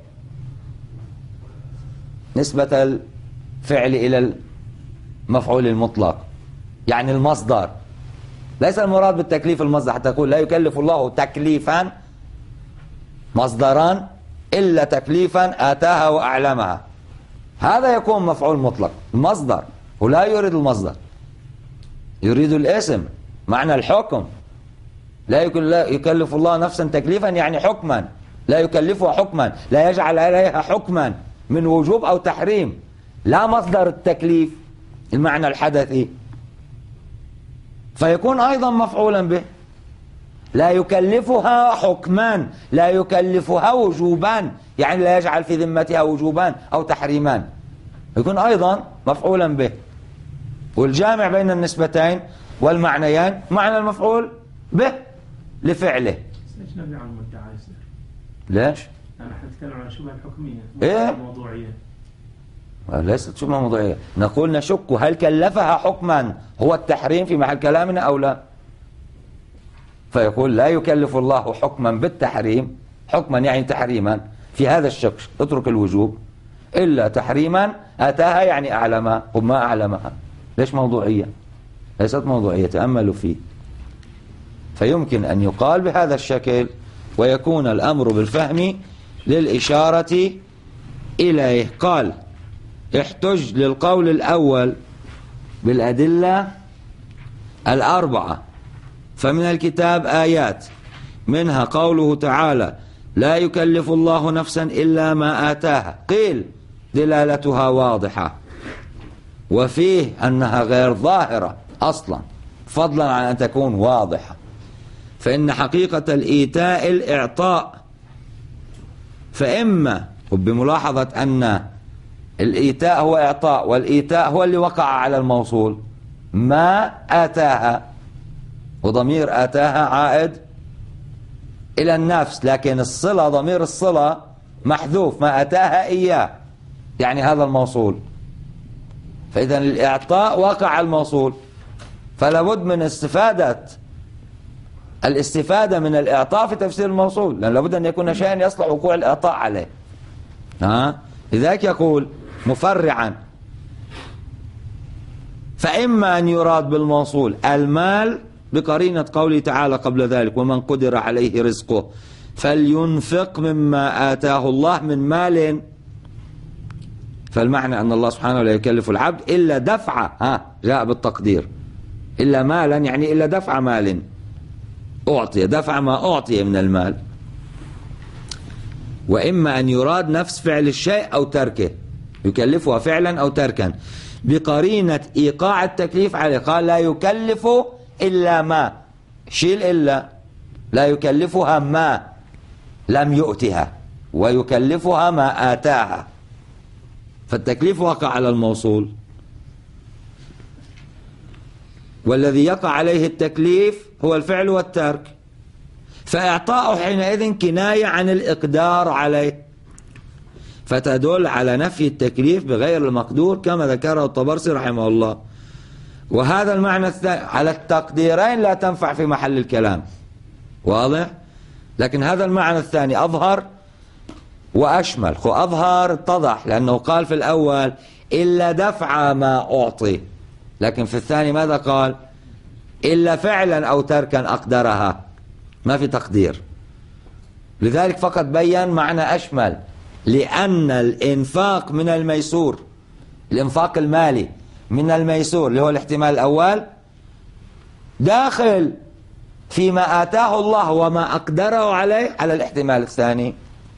نسبة الفعل إلى المفعول المطلق، يعني المصدر، ليس المراد بالتكليف المصدر، حتى تقول لا يكلف الله تكليفا مصدرا إلا تكليفا آتاها وأعلمها، هذا يكون مفعول مطلق المصدر، ولا يريد المصدر، يريد الاسم معنى الحكم. لا يكلف الله نفسا تكليفا يعني حكما، لا يكلفها حكما، لا يجعل عليها حكما من وجوب أو تحريم، لا مصدر التكليف المعنى الحدثي، فيكون أيضا مفعولا به. لا يكلفها حكمان، لا يكلفها وجوبان، يعني لا يجعل في ذمتها وجوبان أو تحريمان، يكون أيضا مفعولا به. والجامع بين النسبتين والمعنيين معنى المفعول به لفعله. أجنبي عن المدعى يصير. ليش؟ أنا حنتكلم عن الشبهة الحكمية إيه؟ الموضوعية. ليست شبهة موضوعية، نقول نشك هل كلفها حكما هو التحريم في محل كلامنا أو لا، فيقول لا يكلف الله حكما بالتحريم، حكما يعني تحريما في هذا الشك، اترك الوجوب، إلا تحريما أتاها يعني أعلمها، وما أعلمها. ليش موضوعية؟ ليست موضوعية، تأملوا فيه. فيمكن أن يقال بهذا الشكل ويكون الأمر بالفهم للإشارة إليه. قال احتج للقول الأول بالأدلة الأربعة، فمن الكتاب آيات منها قوله تعالى لا يكلف الله نفسا إلا ما آتاها، قيل دلالتها واضحة، وفيه أنها غير ظاهرة أصلا فضلا عن أن تكون واضحة، فإن حقيقة الإيتاء الإعطاء، فإما وبملاحظة أن الإيتاء هو إعطاء، والإيتاء هو اللي وقع على الموصول، ما آتاها، وضمير آتاها عائد إلى النفس، لكن الصلة ضمير الصلة محذوف، ما آتاها إياه يعني هذا الموصول، فإذا الإعطاء وقع على الموصول، فلا بد من استفادة الاستفادة من الإعطاء في تفسير الموصول، لأن لابد أن يكون شيئا يصلح وقوع الإعطاء عليه. ها؟ لذلك يقول مفرعا فإما أن يراد بالموصول المال بقرينة قوله تعالى قبل ذلك ومن قدر عليه رزقه فلينفق مما آتاه الله من مال، فالمعنى أن الله سبحانه لا يكلف العبد إلا دفع، ها جاء بالتقدير، إلا مالا يعني إلا دفع مال أعطي، دفع ما أعطي من المال. وإما أن يراد نفس فعل الشيء أو تركه، يكلفها فعلا أو تركا بقرينة إيقاع التكليف عليه، قال لا يكلف إلا ما، شيل إلا، لا يكلفها ما لم يؤتها ويكلفها ما آتاها، فالتكليف وقع على الموصول، والذي يقع عليه التكليف هو الفعل والترك، فإعطاؤه حينئذ كناية عن الإقدار عليه، فتدل على نفي التكليف بغير المقدور كما ذكره الطبرسي رحمه الله. وهذا المعنى الثاني على التقديرين لا تنفع في محل الكلام، واضح؟ لكن هذا المعنى الثاني أظهر وأشمل، خو أظهر اتضح لأنه قال في الأول إلا دفع ما أعطي، لكن في الثاني ماذا قال؟ إلا فعلا أو تركا أقدرها، ما في تقدير، لذلك فقط بيّن معنى أشمل، لأن الإنفاق من الميسور، الإنفاق المالي من الميسور اللي هو الاحتمال الأول داخل فيما آتاه الله وما أقدره عليه على الاحتمال الثاني.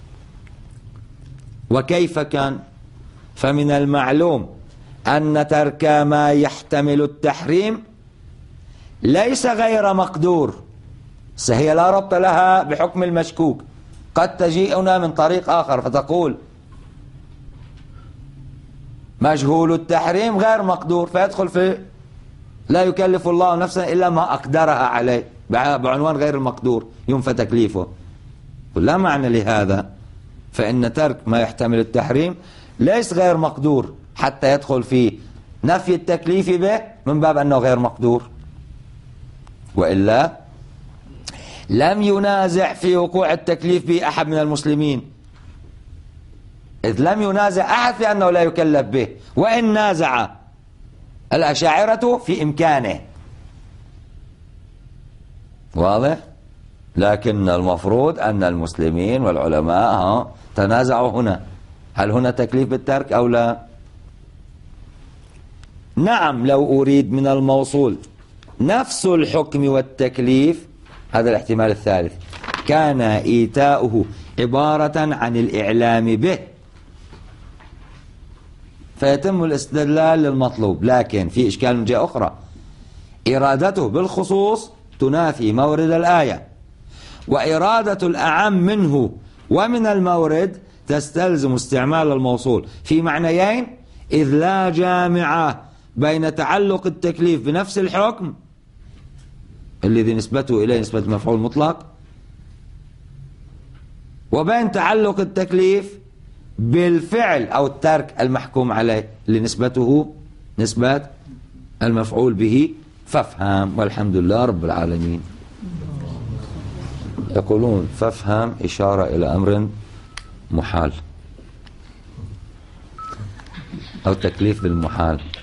وكيف كان؟ فمن المعلوم أن ترك ما يحتمل التحريم ليس غير مقدور، فهي لا ربط لها بحكم المشكوك، قد تجيئنا من طريق آخر فتقول مجهول التحريم غير مقدور، فيدخل في لا يكلف الله نفسا إلا ما أقدرها عليه بعنوان غير المقدور ينفى تكليفه، لا معنى لهذا، فإن ترك ما يحتمل التحريم ليس غير مقدور حتى يدخل في نفي التكليف به من باب أنه غير مقدور، وإلا لم ينازع في وقوع التكليف به أحد من المسلمين، إذ لم ينازع أحد في أنه لا يكلف به، وإن نازع الأشاعرة في إمكانه، واضح؟ لكن المفروض أن المسلمين والعلماء ها تنازعوا هنا، هل هنا تكليف بالترك أو لا؟ نعم، لو أريد من الموصول نفس الحكم والتكليف، هذا الاحتمال الثالث، كان إيتاؤه عبارة عن الإعلام به فيتم الاستدلال للمطلوب. لكن في إشكال من جهة أخرى، إرادته بالخصوص تنافي مورد الآية، وإرادة الأعم منه ومن المورد تستلزم استعمال الموصول في معنيين، إذ لا جامع بين تعلق التكليف بنفس الحكم الذي نسبته إليه نسبة مفعول مطلق، وبين تعلق التكليف بالفعل أو الترك المحكوم عليه اللي نسبته نسبة المفعول به. فافهم، والحمد لله رب العالمين. يقولون فافهم إشارة إلى أمر محال أو تكليف بالمحال.